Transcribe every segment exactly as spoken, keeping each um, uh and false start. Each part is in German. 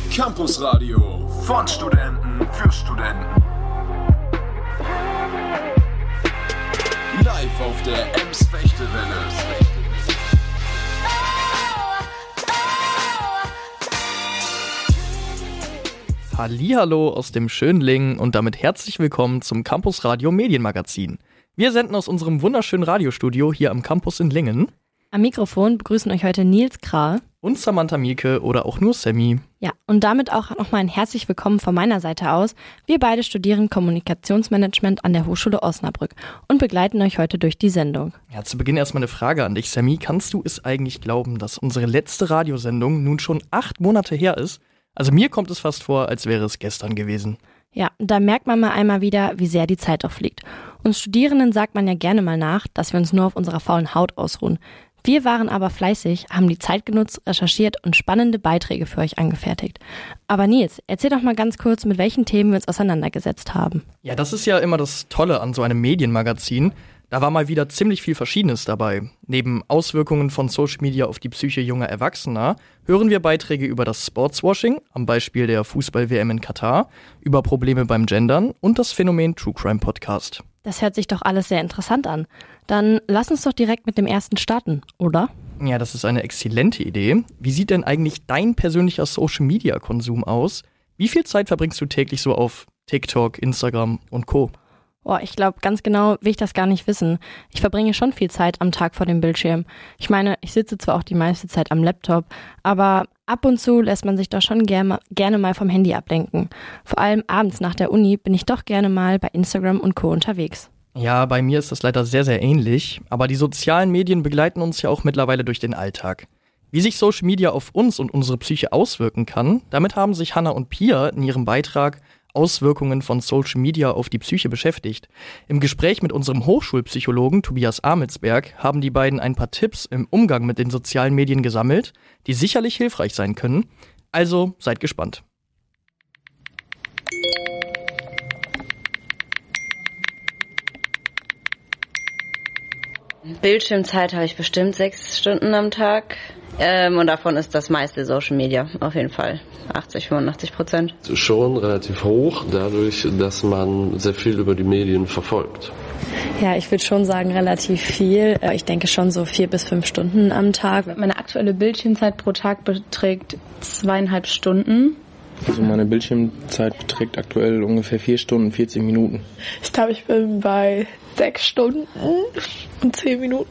Campus Radio von Studenten für Studenten. Live auf der Ems-Fechtewelle. Hallihallo aus dem schönen Lingen und damit herzlich willkommen zum Campus Radio Medienmagazin. Wir senden aus unserem wunderschönen Radiostudio hier am Campus in Lingen. Am Mikrofon begrüßen euch heute Nils Krah und Samantha Mielke oder auch nur Sammy. Ja, und damit auch nochmal ein herzlich willkommen von meiner Seite aus. Wir beide studieren Kommunikationsmanagement an der Hochschule Osnabrück und begleiten euch heute durch die Sendung. Ja, zu Beginn erstmal eine Frage an dich, Sammy. Kannst du es eigentlich glauben, dass unsere letzte Radiosendung nun schon acht Monate her ist? Also mir kommt es fast vor, als wäre es gestern gewesen. Ja, da merkt man mal einmal wieder, wie sehr die Zeit auch fliegt. Uns Studierenden sagt man ja gerne mal nach, dass wir uns nur auf unserer faulen Haut ausruhen. Wir waren aber fleißig, haben die Zeit genutzt, recherchiert und spannende Beiträge für euch angefertigt. Aber Nils, erzähl doch mal ganz kurz, mit welchen Themen wir uns auseinandergesetzt haben. Ja, das ist ja immer das Tolle an so einem Medienmagazin. Da war mal wieder ziemlich viel Verschiedenes dabei. Neben Auswirkungen von Social Media auf die Psyche junger Erwachsener hören wir Beiträge über das Sportswashing, am Beispiel der Fußball-W M in Katar, über Probleme beim Gendern und das Phänomen True Crime Podcast. Das hört sich doch alles sehr interessant an. Dann lass uns doch direkt mit dem ersten starten, oder? Ja, das ist eine exzellente Idee. Wie sieht denn eigentlich dein persönlicher Social-Media-Konsum aus? Wie viel Zeit verbringst du täglich so auf TikTok, Instagram und Co.? Boah, ich glaube, ganz genau will ich das gar nicht wissen. Ich verbringe schon viel Zeit am Tag vor dem Bildschirm. Ich meine, ich sitze zwar auch die meiste Zeit am Laptop, aber ab und zu lässt man sich doch schon gerne, gerne mal vom Handy ablenken. Vor allem abends nach der Uni bin ich doch gerne mal bei Instagram und Co. unterwegs. Ja, bei mir ist das leider sehr, sehr ähnlich. Aber die sozialen Medien begleiten uns ja auch mittlerweile durch den Alltag. Wie sich Social Media auf uns und unsere Psyche auswirken kann, damit haben sich Hannah und Pia in ihrem Beitrag Auswirkungen von Social Media auf die Psyche beschäftigt. Im Gespräch mit unserem Hochschulpsychologen Tobias Amelsberg haben die beiden ein paar Tipps im Umgang mit den sozialen Medien gesammelt, die sicherlich hilfreich sein können. Also seid gespannt. Bildschirmzeit habe ich bestimmt sechs Stunden am Tag. Ähm, und davon ist das meiste Social Media, auf jeden Fall. achtzig, fünfundachtzig Prozent. Schon relativ hoch, dadurch, dass man sehr viel über die Medien verfolgt. Ja, ich würde schon sagen, relativ viel. Ich denke schon so vier bis fünf Stunden am Tag. Meine aktuelle Bildschirmzeit pro Tag beträgt zweieinhalb Stunden. Also meine Bildschirmzeit beträgt aktuell ungefähr vier Stunden, vierzig Minuten. Ich glaube, ich bin bei sechs Stunden und zehn Minuten.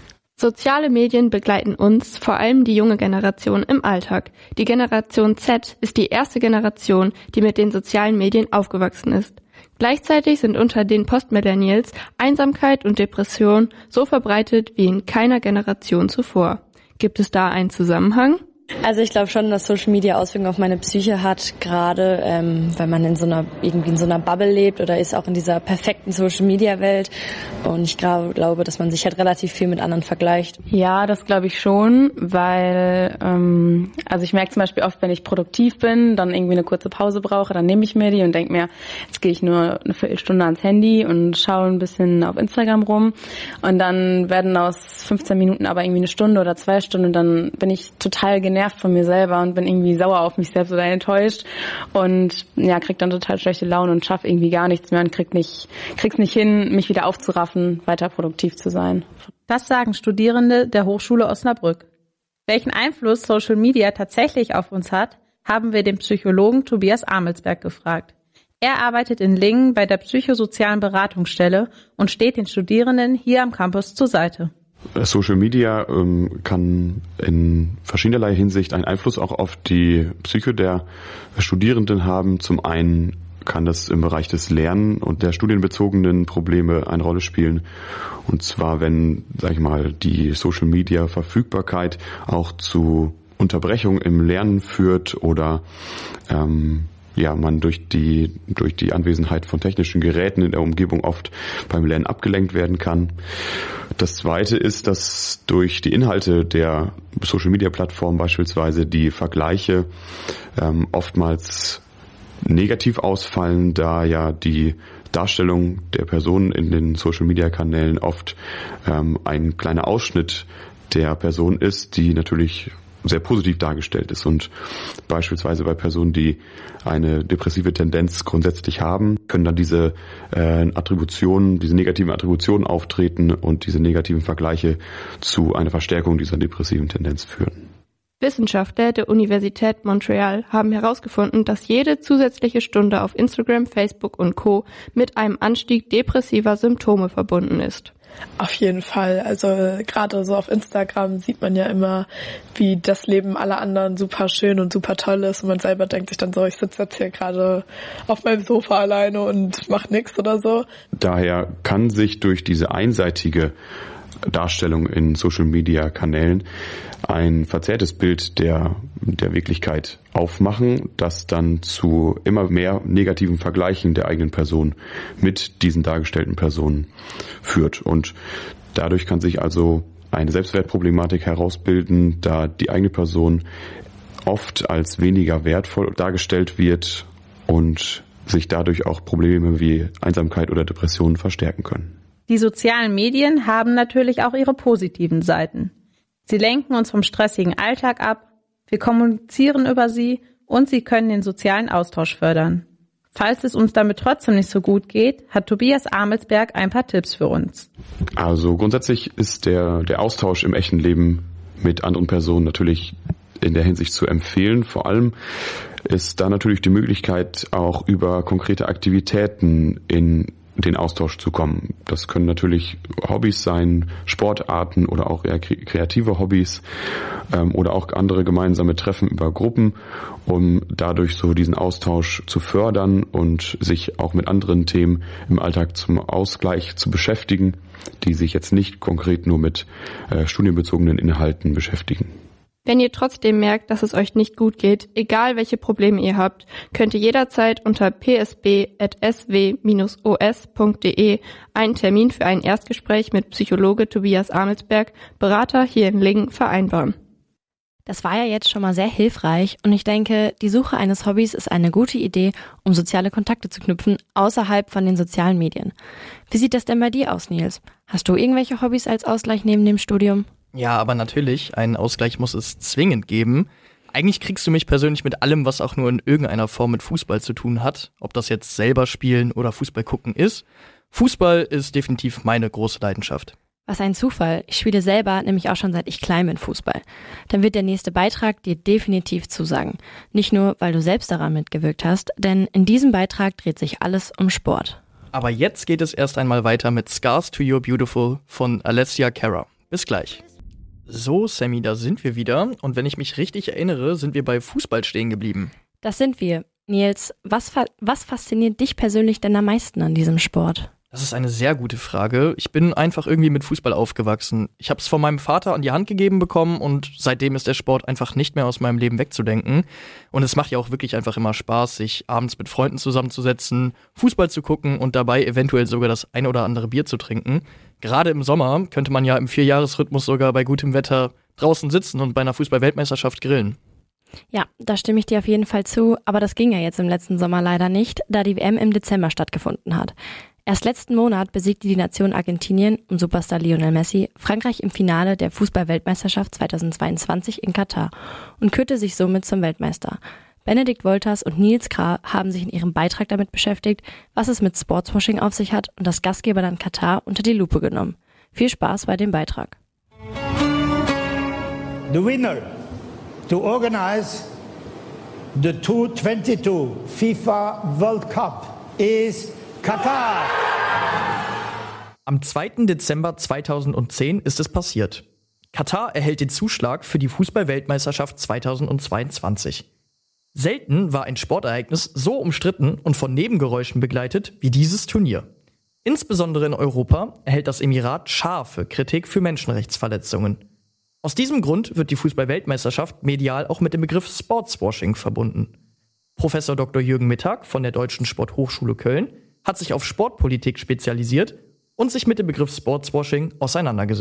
Soziale Medien begleiten uns, vor allem die junge Generation, im Alltag. Die Generation Z ist die erste Generation, die mit den sozialen Medien aufgewachsen ist. Gleichzeitig sind unter den Postmillennials Einsamkeit und Depression so verbreitet wie in keiner Generation zuvor. Gibt es da einen Zusammenhang? Also ich glaube schon, dass Social Media Auswirkungen auf meine Psyche hat, gerade ähm, wenn man in so einer irgendwie in so einer Bubble lebt oder ist auch in dieser perfekten Social Media Welt. Und ich glaub, glaube, dass man sich halt relativ viel mit anderen vergleicht. Ja, das glaube ich schon, weil ähm, also ich merke zum Beispiel oft, wenn ich produktiv bin, dann irgendwie eine kurze Pause brauche, dann nehme ich mir die und denke mir, jetzt gehe ich nur eine Viertelstunde ans Handy und schaue ein bisschen auf Instagram rum und dann werden aus fünfzehn Minuten aber irgendwie eine Stunde oder zwei Stunden und dann bin ich total genervt von mir selber und bin irgendwie sauer auf mich selbst oder enttäuscht und ja, krieg dann total schlechte Laune und schaff irgendwie gar nichts mehr und krieg nicht, krieg's nicht hin, mich wieder aufzuraffen, weiter produktiv zu sein. Das sagen Studierende der Hochschule Osnabrück. Welchen Einfluss Social Media tatsächlich auf uns hat, haben wir den Psychologen Tobias Amelsberg gefragt. Er arbeitet in Lingen bei der psychosozialen Beratungsstelle und steht den Studierenden hier am Campus zur Seite. Social Media ähm, kann in verschiedenerlei Hinsicht einen Einfluss auch auf die Psyche der Studierenden haben. Zum einen kann das im Bereich des Lernen und der studienbezogenen Probleme eine Rolle spielen. Und zwar, wenn, sag ich mal, die Social Media Verfügbarkeit auch zu Unterbrechung im Lernen führt oder ähm, ja, man durch die durch die Anwesenheit von technischen Geräten in der Umgebung oft beim Lernen abgelenkt werden kann. Das Zweite ist, dass durch die Inhalte der Social-Media-Plattform beispielsweise die Vergleiche ähm, oftmals negativ ausfallen, da ja die Darstellung der Personen in den Social-Media-Kanälen oft ähm, ein kleiner Ausschnitt der Person ist, die natürlich sehr positiv dargestellt ist. Und beispielsweise bei Personen, die eine depressive Tendenz grundsätzlich haben, können dann diese äh, Attributionen, diese negativen Attributionen auftreten und diese negativen Vergleiche zu einer Verstärkung dieser depressiven Tendenz führen. Wissenschaftler der Universität Montreal haben herausgefunden, dass jede zusätzliche Stunde auf Instagram, Facebook und Co. mit einem Anstieg depressiver Symptome verbunden ist. Auf jeden Fall. Also gerade so auf Instagram sieht man ja immer, wie das Leben aller anderen super schön und super toll ist und man selber denkt sich dann so, ich sitze jetzt hier gerade auf meinem Sofa alleine und mache nichts oder so. Daher kann sich durch diese einseitige Darstellung in Social-Media-Kanälen ein verzerrtes Bild der, der Wirklichkeit aufmachen, das dann zu immer mehr negativen Vergleichen der eigenen Person mit diesen dargestellten Personen führt. Und dadurch kann sich also eine Selbstwertproblematik herausbilden, da die eigene Person oft als weniger wertvoll dargestellt wird und sich dadurch auch Probleme wie Einsamkeit oder Depressionen verstärken können. Die sozialen Medien haben natürlich auch ihre positiven Seiten. Sie lenken uns vom stressigen Alltag ab, wir kommunizieren über sie und sie können den sozialen Austausch fördern. Falls es uns damit trotzdem nicht so gut geht, hat Tobias Amelsberg ein paar Tipps für uns. Also grundsätzlich ist der, der Austausch im echten Leben mit anderen Personen natürlich in der Hinsicht zu empfehlen. Vor allem ist da natürlich die Möglichkeit, auch über konkrete Aktivitäten in den Austausch zu kommen. Das können natürlich Hobbys sein, Sportarten oder auch eher kreative Hobbys ähm, oder auch andere gemeinsame Treffen über Gruppen, um dadurch so diesen Austausch zu fördern und sich auch mit anderen Themen im Alltag zum Ausgleich zu beschäftigen, die sich jetzt nicht konkret nur mit äh, studienbezogenen Inhalten beschäftigen. Wenn ihr trotzdem merkt, dass es euch nicht gut geht, egal welche Probleme ihr habt, könnt ihr jederzeit unter p s b at s w dash o s punkt d e einen Termin für ein Erstgespräch mit Psychologe Tobias Amelsberg, Berater hier in Lingen, vereinbaren. Das war ja jetzt schon mal sehr hilfreich und ich denke, die Suche eines Hobbys ist eine gute Idee, um soziale Kontakte zu knüpfen, außerhalb von den sozialen Medien. Wie sieht das denn bei dir aus, Nils? Hast du irgendwelche Hobbys als Ausgleich neben dem Studium? Ja, aber natürlich, einen Ausgleich muss es zwingend geben. Eigentlich kriegst du mich persönlich mit allem, was auch nur in irgendeiner Form mit Fußball zu tun hat, ob das jetzt selber spielen oder Fußball gucken ist. Fußball ist definitiv meine große Leidenschaft. Was ein Zufall. Ich spiele selber nämlich auch schon seit ich klein bin Fußball. Dann wird der nächste Beitrag dir definitiv zusagen. Nicht nur, weil du selbst daran mitgewirkt hast, denn in diesem Beitrag dreht sich alles um Sport. Aber jetzt geht es erst einmal weiter mit Scars to You're Beautiful von Alessia Cara. Bis gleich. So, Sammy, da sind wir wieder. Und wenn ich mich richtig erinnere, sind wir bei Fußball stehen geblieben. Das sind wir. Nils, was, fa- was fasziniert dich persönlich denn am meisten an diesem Sport? Das ist eine sehr gute Frage. Ich bin einfach irgendwie mit Fußball aufgewachsen. Ich habe es von meinem Vater an die Hand gegeben bekommen und seitdem ist der Sport einfach nicht mehr aus meinem Leben wegzudenken. Und es macht ja auch wirklich einfach immer Spaß, sich abends mit Freunden zusammenzusetzen, Fußball zu gucken und dabei eventuell sogar das ein oder andere Bier zu trinken. Gerade im Sommer könnte man ja im Vierjahresrhythmus sogar bei gutem Wetter draußen sitzen und bei einer Fußball-Weltmeisterschaft grillen. Ja, da stimme ich dir auf jeden Fall zu, aber das ging ja jetzt im letzten Sommer leider nicht, da die W M im Dezember stattgefunden hat. Erst letzten Monat besiegte die Nation Argentinien um Superstar Lionel Messi Frankreich im Finale der Fußball-Weltmeisterschaft zweitausendzweiundzwanzig in Katar und kürte sich somit zum Weltmeister. Benedikt Wolters und Nils Krah haben sich in ihrem Beitrag damit beschäftigt, was es mit Sportswashing auf sich hat und das Gastgeberland Katar unter die Lupe genommen. Viel Spaß bei dem Beitrag. The winner to organize the twenty twenty-two FIFA World Cup is Katar. Am zweiten Dezember zweitausendzehn ist es passiert. Katar erhält den Zuschlag für die Fußball-Weltmeisterschaft zweitausendzweiundzwanzig. Selten war ein Sportereignis so umstritten und von Nebengeräuschen begleitet wie dieses Turnier. Insbesondere in Europa erhält das Emirat scharfe Kritik für Menschenrechtsverletzungen. Aus diesem Grund wird die Fußball-Weltmeisterschaft medial auch mit dem Begriff Sportswashing verbunden. Professor Doktor Jürgen Mittag von der Deutschen Sporthochschule Köln hat sich auf Sportpolitik spezialisiert und sich mit dem Begriff Sportswashing auseinandergesetzt.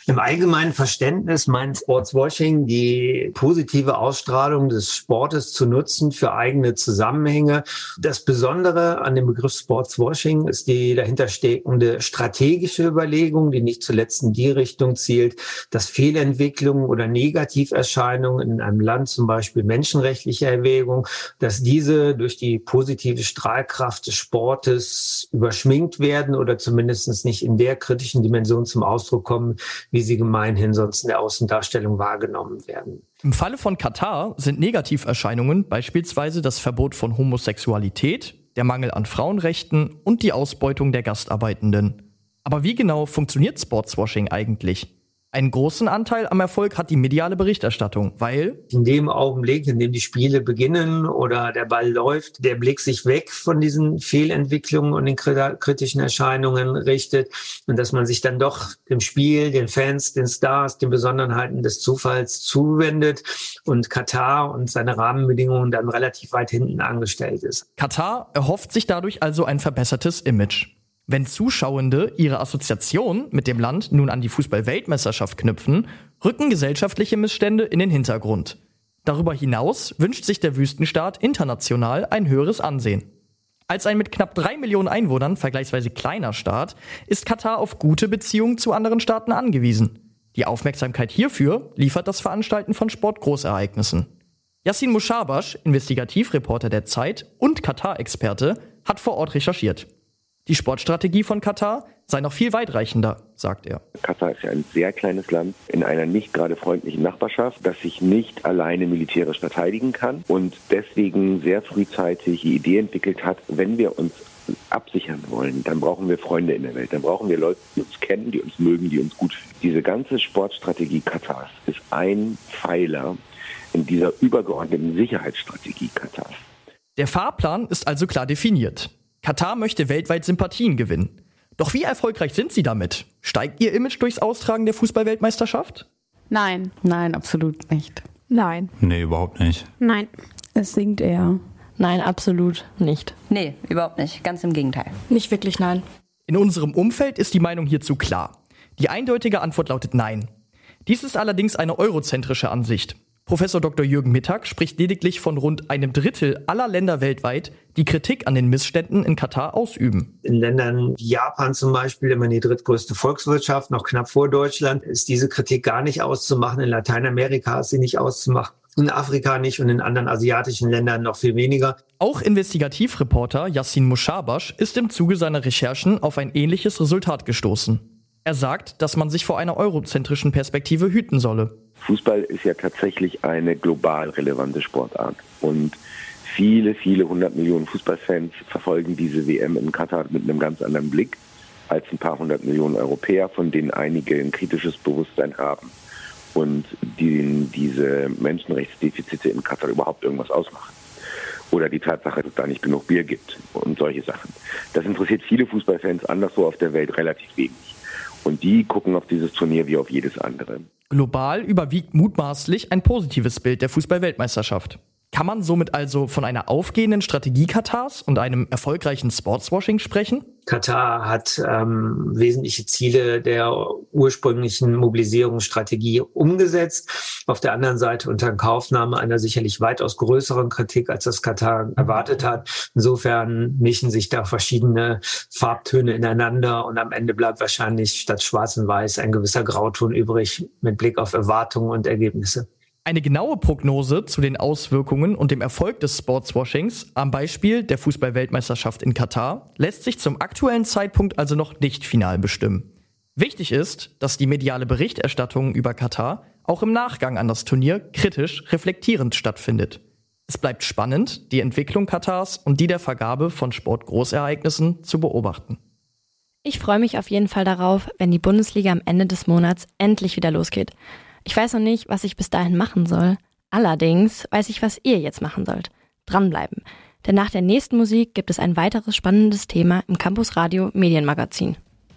Im allgemeinen Verständnis meint Sportswashing die positive Ausstrahlung des Sportes zu nutzen für eigene Zusammenhänge. Das Besondere an dem Begriff Sportswashing ist die dahintersteckende strategische Überlegung, die nicht zuletzt in die Richtung zielt, dass Fehlentwicklungen oder Negativerscheinungen in einem Land, zum Beispiel menschenrechtliche Erwägungen, dass diese durch die positive Strahlkraft des Sportes überschminkt werden oder zumindest nicht in der kritischen Dimension zum Ausdruck kommen, wie sie gemeinhin sonst in der Außendarstellung wahrgenommen werden. Im Falle von Katar sind Negativerscheinungen beispielsweise das Verbot von Homosexualität, der Mangel an Frauenrechten und die Ausbeutung der Gastarbeitenden. Aber wie genau funktioniert Sportswashing eigentlich? Einen großen Anteil am Erfolg hat die mediale Berichterstattung, weil in dem Augenblick, in dem die Spiele beginnen oder der Ball läuft, der Blick sich weg von diesen Fehlentwicklungen und den kritischen Erscheinungen richtet und dass man sich dann doch dem Spiel, den Fans, den Stars, den Besonderheiten des Zufalls zuwendet und Katar und seine Rahmenbedingungen dann relativ weit hinten angestellt ist. Katar erhofft sich dadurch also ein verbessertes Image. Wenn Zuschauende ihre Assoziation mit dem Land nun an die Fußball-Weltmeisterschaft knüpfen, rücken gesellschaftliche Missstände in den Hintergrund. Darüber hinaus wünscht sich der Wüstenstaat international ein höheres Ansehen. Als ein mit knapp drei Millionen Einwohnern vergleichsweise kleiner Staat ist Katar auf gute Beziehungen zu anderen Staaten angewiesen. Die Aufmerksamkeit hierfür liefert das Veranstalten von Sportgroßereignissen. Yassin Mushabash, Investigativreporter der Zeit und Katar-Experte, hat vor Ort recherchiert. Die Sportstrategie von Katar sei noch viel weitreichender, sagt er. Katar ist ja ein sehr kleines Land in einer nicht gerade freundlichen Nachbarschaft, das sich nicht alleine militärisch verteidigen kann und deswegen sehr frühzeitig die Idee entwickelt hat, wenn wir uns absichern wollen, dann brauchen wir Freunde in der Welt, dann brauchen wir Leute, die uns kennen, die uns mögen, die uns gut finden. Diese ganze Sportstrategie Katars ist ein Pfeiler in dieser übergeordneten Sicherheitsstrategie Katars. Der Fahrplan ist also klar definiert. Katar möchte weltweit Sympathien gewinnen. Doch wie erfolgreich sind sie damit? Steigt ihr Image durchs Austragen der Fußball-Weltmeisterschaft? Nein. Nein, absolut nicht. Nein. Nee, überhaupt nicht. Nein. Es sinkt eher. Nein, absolut nicht. Nee, überhaupt nicht. Ganz im Gegenteil. Nicht wirklich nein. In unserem Umfeld ist die Meinung hierzu klar. Die eindeutige Antwort lautet nein. Dies ist allerdings eine eurozentrische Ansicht. Professor Doktor Jürgen Mittag spricht lediglich von rund einem Drittel aller Länder weltweit, die Kritik an den Missständen in Katar ausüben. In Ländern wie Japan zum Beispiel, immer die drittgrößte Volkswirtschaft, noch knapp vor Deutschland, ist diese Kritik gar nicht auszumachen. In Lateinamerika ist sie nicht auszumachen. In Afrika nicht und in anderen asiatischen Ländern noch viel weniger. Auch Investigativreporter Yassin Mushabash ist im Zuge seiner Recherchen auf ein ähnliches Resultat gestoßen. Er sagt, dass man sich vor einer eurozentrischen Perspektive hüten solle. Fußball ist ja tatsächlich eine global relevante Sportart und viele, viele hundert Millionen Fußballfans verfolgen diese W M in Katar mit einem ganz anderen Blick als ein paar hundert Millionen Europäer, von denen einige ein kritisches Bewusstsein haben und die diese Menschenrechtsdefizite in Katar überhaupt irgendwas ausmachen. Oder die Tatsache, dass es da nicht genug Bier gibt und solche Sachen. Das interessiert viele Fußballfans anderswo auf der Welt relativ wenig. Und die gucken auf dieses Turnier wie auf jedes andere. Global überwiegt mutmaßlich ein positives Bild der Fußball-Weltmeisterschaft. Kann man somit also von einer aufgehenden Strategie Katars und einem erfolgreichen Sportswashing sprechen? Katar hat ähm, wesentliche Ziele der ursprünglichen Mobilisierungsstrategie umgesetzt. Auf der anderen Seite unter Inkaufnahme einer sicherlich weitaus größeren Kritik, als das Katar erwartet hat. Insofern mischen sich da verschiedene Farbtöne ineinander und am Ende bleibt wahrscheinlich statt Schwarz und Weiß ein gewisser Grauton übrig mit Blick auf Erwartungen und Ergebnisse. Eine genaue Prognose zu den Auswirkungen und dem Erfolg des Sportswashings am Beispiel der Fußball-Weltmeisterschaft in Katar lässt sich zum aktuellen Zeitpunkt also noch nicht final bestimmen. Wichtig ist, dass die mediale Berichterstattung über Katar auch im Nachgang an das Turnier kritisch reflektierend stattfindet. Es bleibt spannend, die Entwicklung Katars und die der Vergabe von Sportgroßereignissen zu beobachten. Ich freue mich auf jeden Fall darauf, wenn die Bundesliga am Ende des Monats endlich wieder losgeht. Ich weiß noch nicht, was ich bis dahin machen soll. Allerdings weiß ich, was ihr jetzt machen sollt. Dranbleiben. Denn nach der nächsten Musik gibt es ein weiteres spannendes Thema im Campus Radio Medienmagazin.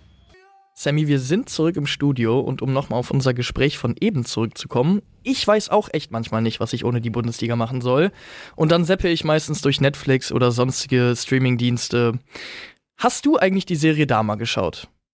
Sammy, wir sind zurück im Studio und um nochmal auf unser Gespräch von eben zurückzukommen, ich weiß auch echt manchmal nicht, was ich ohne die Bundesliga machen soll. Und dann zappe ich meistens durch Netflix oder sonstige Streamingdienste. Hast du eigentlich die Serie Dama geschaut?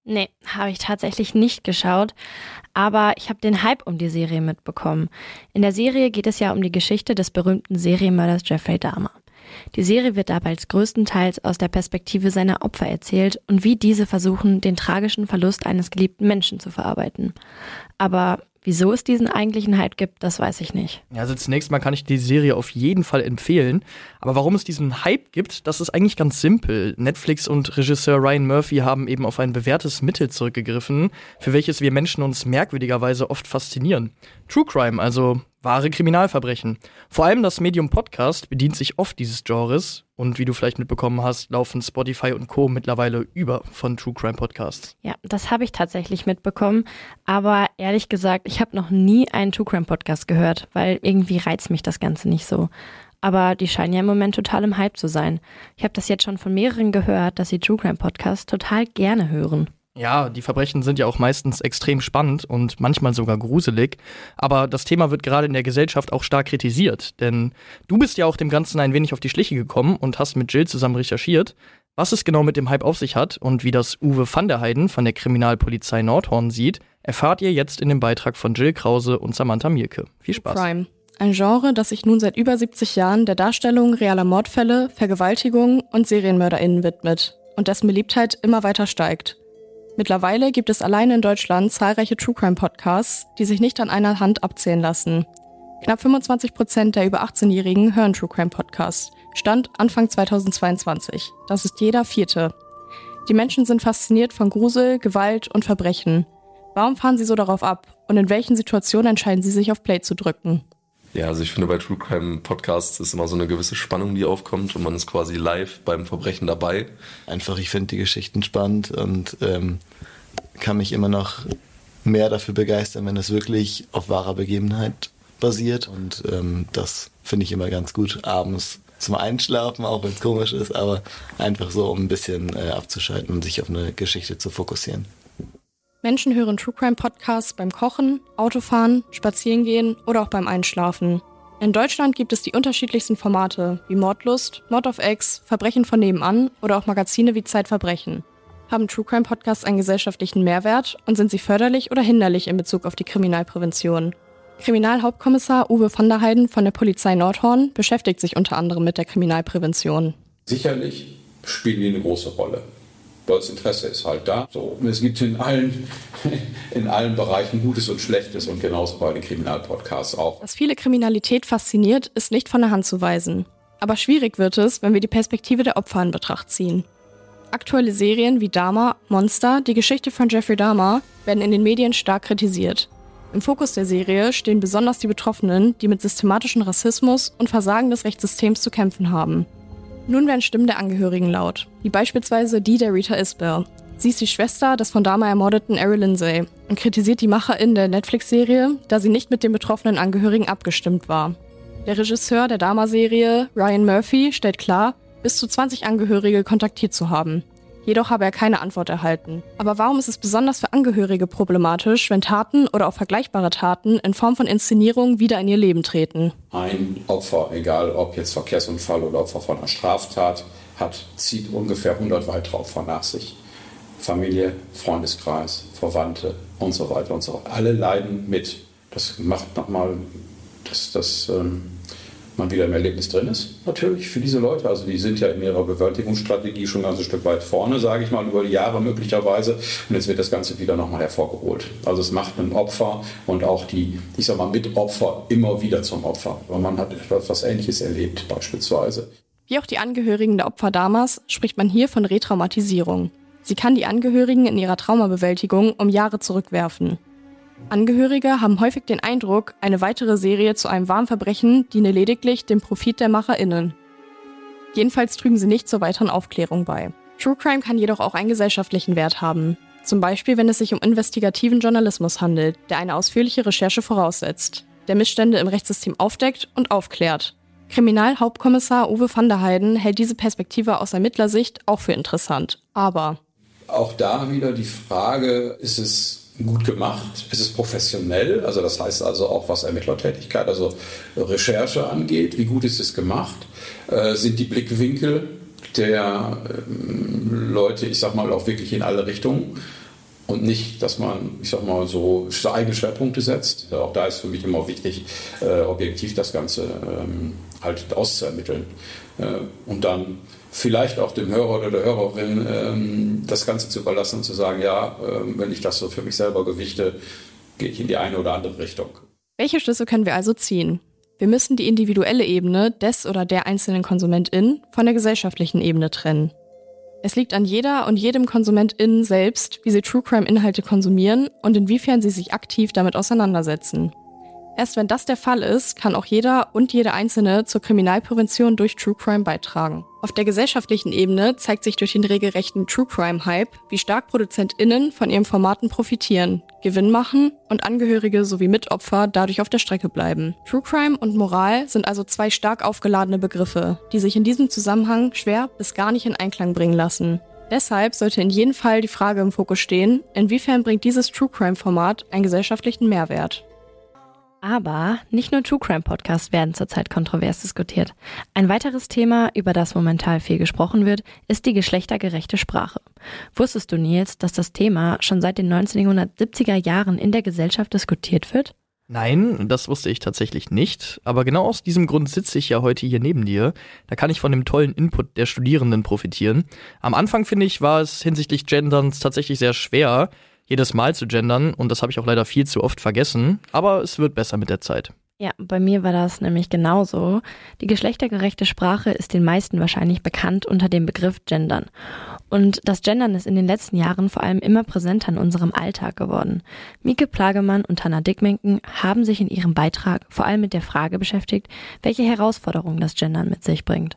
Nee, habe ich tatsächlich nicht geschaut, aber ich habe den Hype um die Serie mitbekommen. In der Serie geht es ja um die Geschichte des berühmten Serienmörders Jeffrey Dahmer. Die Serie wird dabei größtenteils aus der Perspektive seiner Opfer erzählt und wie diese versuchen, den tragischen Verlust eines geliebten Menschen zu verarbeiten. Aber wieso es diesen eigentlichen Hype gibt, das weiß ich nicht. Ja, also zunächst mal kann ich die Serie auf jeden Fall empfehlen. Aber warum es diesen Hype gibt, das ist eigentlich ganz simpel. Netflix und Regisseur Ryan Murphy haben eben auf ein bewährtes Mittel zurückgegriffen, für welches wir Menschen uns merkwürdigerweise oft faszinieren. True Crime, also wahre Kriminalverbrechen. Vor allem das Medium Podcast bedient sich oft dieses Genres. Und wie du vielleicht mitbekommen hast, laufen Spotify und Co. mittlerweile über von True Crime Podcasts. Ja, das habe ich tatsächlich mitbekommen. Aber ehrlich gesagt, ich habe noch nie einen True Crime Podcast gehört, weil irgendwie reizt mich das Ganze nicht so. Aber die scheinen ja im Moment total im Hype zu sein. Ich habe das jetzt schon von mehreren gehört, dass sie True Crime Podcasts total gerne hören. Ja, die Verbrechen sind ja auch meistens extrem spannend und manchmal sogar gruselig. Aber das Thema wird gerade in der Gesellschaft auch stark kritisiert. Denn du bist ja auch dem Ganzen ein wenig auf die Schliche gekommen und hast mit Jill zusammen recherchiert, was es genau mit dem Hype auf sich hat und wie das Uwe van der Heijden von der Kriminalpolizei Nordhorn sieht, erfahrt ihr jetzt in dem Beitrag von Jill Krause und Samantha Mielke. Viel Spaß. Crime. Ein Genre, das sich nun seit über siebzig Jahren der Darstellung realer Mordfälle, Vergewaltigungen und SerienmörderInnen widmet und dessen Beliebtheit immer weiter steigt. Mittlerweile gibt es alleine in Deutschland zahlreiche True-Crime-Podcasts, die sich nicht an einer Hand abzählen lassen. Knapp fünfundzwanzig Prozent der über achtzehnjährigen hören True-Crime-Podcasts. Stand Anfang zweitausendzweiundzwanzig. Das ist jeder Vierte. Die Menschen sind fasziniert von Grusel, Gewalt und Verbrechen. Warum fahren sie so darauf ab? Und in welchen Situationen entscheiden sie sich auf Play zu drücken? Ja, also ich finde, bei True Crime Podcasts ist immer so eine gewisse Spannung, die aufkommt und man ist quasi live beim Verbrechen dabei. Einfach, ich finde die Geschichten spannend und ähm, kann mich immer noch mehr dafür begeistern, wenn es wirklich auf wahrer Begebenheit basiert. Und ähm, das finde ich immer ganz gut, abends zum Einschlafen, auch wenn es komisch ist, aber einfach so, um ein bisschen äh, abzuschalten und sich auf eine Geschichte zu fokussieren. Menschen hören True-Crime-Podcasts beim Kochen, Autofahren, Spazierengehen oder auch beim Einschlafen. In Deutschland gibt es die unterschiedlichsten Formate wie Mordlust, Mord of X, Verbrechen von nebenan oder auch Magazine wie Zeitverbrechen. Haben True-Crime-Podcasts einen gesellschaftlichen Mehrwert und sind sie förderlich oder hinderlich in Bezug auf die Kriminalprävention? Kriminalhauptkommissar Uwe van der Heijden von der Polizei Nordhorn beschäftigt sich unter anderem mit der Kriminalprävention. Sicherlich spielen die eine große Rolle. Das Interesse ist halt da. So, es gibt in allen, in allen Bereichen Gutes und Schlechtes und genauso bei den Kriminalpodcasts auch. Dass viele Kriminalität fasziniert, ist nicht von der Hand zu weisen. Aber schwierig wird es, wenn wir die Perspektive der Opfer in Betracht ziehen. Aktuelle Serien wie Dahmer, Monster, die Geschichte von Jeffrey Dahmer werden in den Medien stark kritisiert. Im Fokus der Serie stehen besonders die Betroffenen, die mit systematischem Rassismus und Versagen des Rechtssystems zu kämpfen haben. Nun werden Stimmen der Angehörigen laut, wie beispielsweise die der Rita Isbell. Sie ist die Schwester des von Dahmer ermordeten Ari Lindsay und kritisiert die MacherInnen der Netflix-Serie, da sie nicht mit den betroffenen Angehörigen abgestimmt war. Der Regisseur der Dahmer-Serie, Ryan Murphy, stellt klar, bis zu zwanzig Angehörige kontaktiert zu haben. Jedoch habe er keine Antwort erhalten. Aber warum ist es besonders für Angehörige problematisch, wenn Taten oder auch vergleichbare Taten in Form von Inszenierungen wieder in ihr Leben treten? Ein Opfer, egal ob jetzt Verkehrsunfall oder Opfer von einer Straftat, hat, zieht ungefähr hundert weitere Opfer nach sich. Familie, Freundeskreis, Verwandte und so weiter und so fort. Alle leiden mit. Das macht nochmal, dass das... Ähm, man wieder im Erlebnis drin ist, natürlich für diese Leute. Also die sind ja in ihrer Bewältigungsstrategie schon ganz ein Stück weit vorne, sage ich mal, über die Jahre möglicherweise. Und jetzt wird das Ganze wieder nochmal hervorgeholt. Also es macht ein Opfer und auch die, ich sag mal, Mitopfer immer wieder zum Opfer. Und man hat etwas Ähnliches erlebt beispielsweise. Wie auch die Angehörigen der Opfer damals spricht man hier von Retraumatisierung. Sie kann die Angehörigen in ihrer Traumabewältigung um Jahre zurückwerfen. Angehörige haben häufig den Eindruck, eine weitere Serie zu einem wahren Verbrechen diene lediglich dem Profit der MacherInnen. Jedenfalls trügen sie nicht zur weiteren Aufklärung bei. True Crime kann jedoch auch einen gesellschaftlichen Wert haben. Zum Beispiel, wenn es sich um investigativen Journalismus handelt, der eine ausführliche Recherche voraussetzt, der Missstände im Rechtssystem aufdeckt und aufklärt. Kriminalhauptkommissar Uwe van der Heijden hält diese Perspektive aus Ermittlersicht auch für interessant. Aber auch da wieder die Frage, ist es gut gemacht, ist es professionell, also das heißt also auch was Ermittlertätigkeit, also Recherche angeht, wie gut ist es gemacht, äh, sind die Blickwinkel der äh, Leute, ich sag mal, auch wirklich in alle Richtungen Und nicht, dass man, ich sag mal, so eigene Schwerpunkte setzt. Auch da ist für mich immer wichtig, äh, objektiv das Ganze ähm, halt auszuermitteln. Äh, und dann vielleicht auch dem Hörer oder der Hörerin ähm, das Ganze zu überlassen und zu sagen, ja, äh, wenn ich das so für mich selber gewichte, gehe ich in die eine oder andere Richtung. Welche Schlüsse können wir also ziehen? Wir müssen die individuelle Ebene des oder der einzelnen KonsumentIn von der gesellschaftlichen Ebene trennen. Es liegt an jeder und jedem KonsumentIn selbst, wie sie True-Crime-Inhalte konsumieren und inwiefern sie sich aktiv damit auseinandersetzen. Erst wenn das der Fall ist, kann auch jeder und jede Einzelne zur Kriminalprävention durch True Crime beitragen. Auf der gesellschaftlichen Ebene zeigt sich durch den regelrechten True Crime-Hype, wie stark ProduzentInnen von ihren Formaten profitieren, Gewinn machen und Angehörige sowie Mitopfer dadurch auf der Strecke bleiben. True Crime und Moral sind also zwei stark aufgeladene Begriffe, die sich in diesem Zusammenhang schwer bis gar nicht in Einklang bringen lassen. Deshalb sollte in jedem Fall die Frage im Fokus stehen, inwiefern bringt dieses True Crime-Format einen gesellschaftlichen Mehrwert? Aber nicht nur True Crime Podcasts werden zurzeit kontrovers diskutiert. Ein weiteres Thema, über das momentan viel gesprochen wird, ist die geschlechtergerechte Sprache. Wusstest du, Nils, dass das Thema schon seit den neunzehnhundertsiebziger Jahren in der Gesellschaft diskutiert wird? Nein, das wusste ich tatsächlich nicht. Aber genau aus diesem Grund sitze ich ja heute hier neben dir. Da kann ich von dem tollen Input der Studierenden profitieren. Am Anfang, finde ich, war es hinsichtlich Genderns tatsächlich sehr schwer, jedes Mal zu gendern, und das habe ich auch leider viel zu oft vergessen, aber es wird besser mit der Zeit. Ja, bei mir war das nämlich genauso. Die geschlechtergerechte Sprache ist den meisten wahrscheinlich bekannt unter dem Begriff Gendern. Und das Gendern ist in den letzten Jahren vor allem immer präsenter in unserem Alltag geworden. Mieke Plagemann und Hannah Dickmenken haben sich in ihrem Beitrag vor allem mit der Frage beschäftigt, welche Herausforderungen das Gendern mit sich bringt.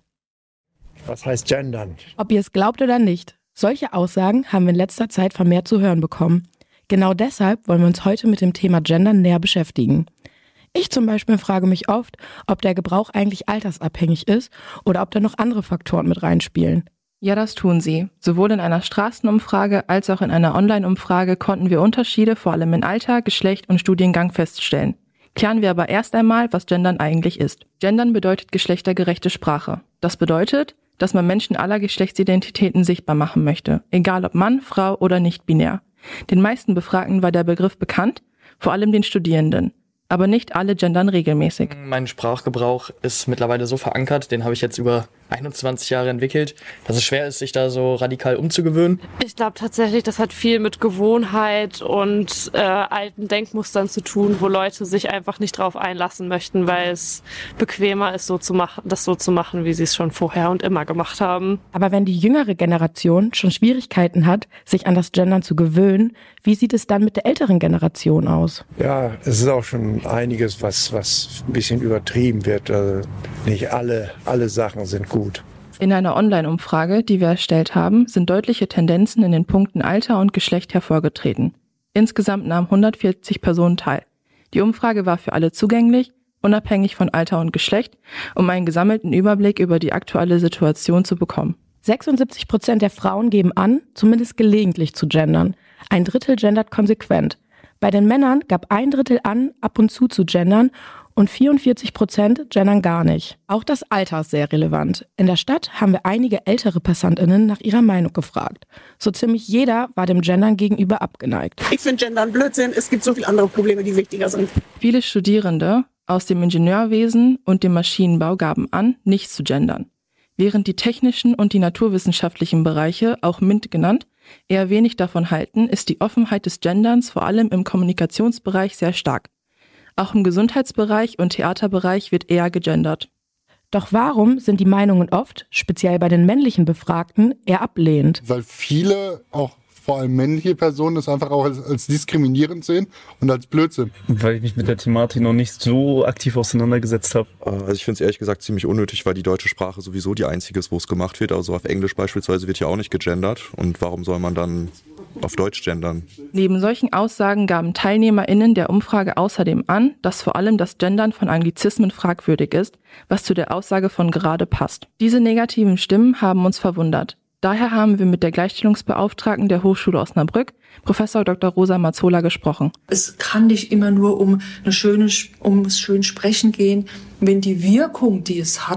Was heißt Gendern? Ob ihr es glaubt oder nicht, solche Aussagen haben wir in letzter Zeit vermehrt zu hören bekommen. Genau deshalb wollen wir uns heute mit dem Thema Gendern näher beschäftigen. Ich zum Beispiel frage mich oft, ob der Gebrauch eigentlich altersabhängig ist oder ob da noch andere Faktoren mit reinspielen. Ja, das tun sie. Sowohl in einer Straßenumfrage als auch in einer Online-Umfrage konnten wir Unterschiede vor allem in Alter, Geschlecht und Studiengang feststellen. Klären wir aber erst einmal, was Gendern eigentlich ist. Gendern bedeutet geschlechtergerechte Sprache. Das bedeutet, dass man Menschen aller Geschlechtsidentitäten sichtbar machen möchte, egal ob Mann, Frau oder nicht binär. Den meisten Befragten war der Begriff bekannt, vor allem den Studierenden. Aber nicht alle gendern regelmäßig. Mein Sprachgebrauch ist mittlerweile so verankert, den habe ich jetzt über einundzwanzig Jahre entwickelt, dass es schwer ist, sich da so radikal umzugewöhnen. Ich glaube tatsächlich, das hat viel mit Gewohnheit und äh, alten Denkmustern zu tun, wo Leute sich einfach nicht drauf einlassen möchten, weil es bequemer ist, so zu machen, das so zu machen, wie sie es schon vorher und immer gemacht haben. Aber wenn die jüngere Generation schon Schwierigkeiten hat, sich an das Gendern zu gewöhnen, wie sieht es dann mit der älteren Generation aus? Ja, es ist auch schon einiges, was, was ein bisschen übertrieben wird. Also nicht alle, alle Sachen sind gut. In einer Online-Umfrage, die wir erstellt haben, sind deutliche Tendenzen in den Punkten Alter und Geschlecht hervorgetreten. Insgesamt nahmen hundertvierzig Personen teil. Die Umfrage war für alle zugänglich, unabhängig von Alter und Geschlecht, um einen gesammelten Überblick über die aktuelle Situation zu bekommen. sechsundsiebzig Prozent der Frauen geben an, zumindest gelegentlich zu gendern. Ein Drittel gendert konsequent. Bei den Männern gab ein Drittel an, ab und zu zu gendern, und vierundvierzig Prozent gendern gar nicht. Auch das Alter ist sehr relevant. In der Stadt haben wir einige ältere PassantInnen nach ihrer Meinung gefragt. So ziemlich jeder war dem Gendern gegenüber abgeneigt. Ich finde Gendern Blödsinn, es gibt so viele andere Probleme, die wichtiger sind. Viele Studierende aus dem Ingenieurwesen und dem Maschinenbau gaben an, nicht zu gendern. Während die technischen und die naturwissenschaftlichen Bereiche, auch MINT genannt, eher wenig davon halten, ist die Offenheit des Genderns vor allem im Kommunikationsbereich sehr stark. Auch im Gesundheitsbereich und Theaterbereich wird eher gegendert. Doch warum sind die Meinungen oft, speziell bei den männlichen Befragten, eher ablehnend? Weil viele, auch vor allem männliche Personen, das einfach auch als, als diskriminierend sehen und als Blödsinn. Weil ich mich mit der Thematik noch nicht so aktiv auseinandergesetzt habe. Also ich finde es ehrlich gesagt ziemlich unnötig, weil die deutsche Sprache sowieso die einzige ist, wo es gemacht wird. Also auf Englisch beispielsweise wird ja auch nicht gegendert. Und warum soll man dann auf Deutsch gendern? Neben solchen Aussagen gaben TeilnehmerInnen der Umfrage außerdem an, dass vor allem das Gendern von Anglizismen fragwürdig ist, was zu der Aussage von gerade passt. Diese negativen Stimmen haben uns verwundert. Daher haben wir mit der Gleichstellungsbeauftragten der Hochschule Osnabrück, Professor Doktor Rosa Mazzola, gesprochen. Es kann nicht immer nur um eine schöne, um das schöne Sprechen gehen, wenn die Wirkung, die es hat,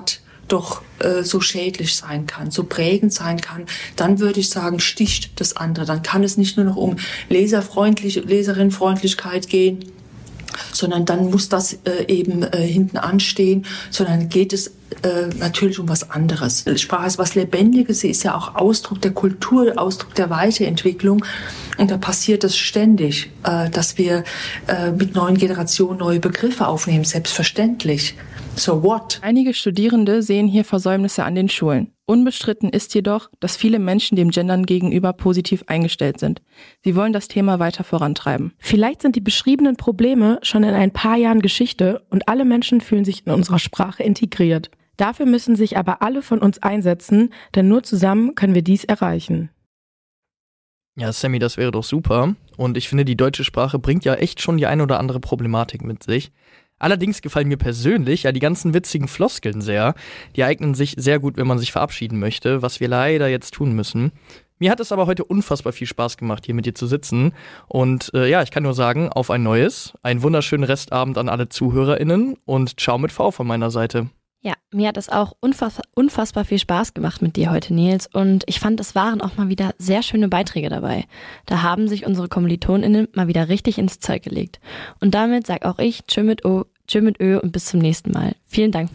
doch äh, so schädlich sein kann, so prägend sein kann, dann würde ich sagen, sticht das andere. Dann kann es nicht nur noch um leserfreundlich, Leserinnenfreundlichkeit gehen, sondern dann muss das äh, eben äh, hinten anstehen, sondern geht es äh, natürlich um was anderes. Sprache ist was Lebendiges, sie ist ja auch Ausdruck der Kultur, Ausdruck der Weiterentwicklung und da passiert es ständig, äh, dass wir äh, mit neuen Generationen neue Begriffe aufnehmen, selbstverständlich. So what? Einige Studierende sehen hier Versäumnisse an den Schulen. Unbestritten ist jedoch, dass viele Menschen dem Gendern gegenüber positiv eingestellt sind. Sie wollen das Thema weiter vorantreiben. Vielleicht sind die beschriebenen Probleme schon in ein paar Jahren Geschichte und alle Menschen fühlen sich in unserer Sprache integriert. Dafür müssen sich aber alle von uns einsetzen, denn nur zusammen können wir dies erreichen. Ja, Sammy, das wäre doch super. Und ich finde, die deutsche Sprache bringt ja echt schon die eine oder andere Problematik mit sich. Allerdings gefallen mir persönlich ja die ganzen witzigen Floskeln sehr. Die eignen sich sehr gut, wenn man sich verabschieden möchte, was wir leider jetzt tun müssen. Mir hat es aber heute unfassbar viel Spaß gemacht, hier mit dir zu sitzen. Und äh, ja, ich kann nur sagen, auf ein neues, einen wunderschönen Restabend an alle ZuhörerInnen und ciao mit V von meiner Seite. Ja, mir hat es auch unfass- unfassbar viel Spaß gemacht mit dir heute, Nils. Und ich fand, es waren auch mal wieder sehr schöne Beiträge dabei. Da haben sich unsere KommilitonInnen mal wieder richtig ins Zeug gelegt. Und damit sag auch ich Tschö mit O, Tschö mit Ö und bis zum nächsten Mal. Vielen Dank für